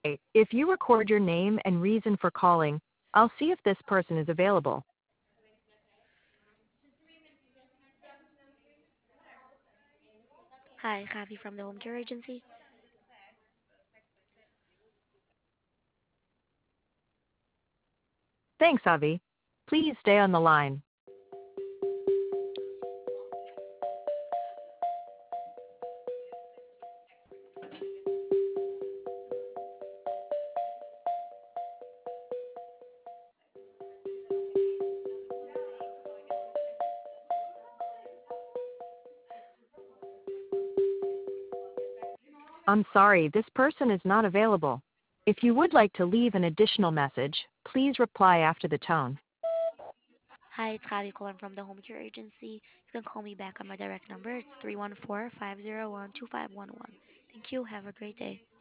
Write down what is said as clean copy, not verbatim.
If you record your name and reason for calling, I'll see if this person is available. Hi, Kathy from the Home Care Agency. Thanks, Avi. Please stay on the line. I'm sorry, this person is not available. If you would like to leave an additional message, please reply after the tone. Hi, it's Kathy calling from the Home Care Agency. You can call me back on my direct number. It's 314-501-2511. Thank you. Have a great day.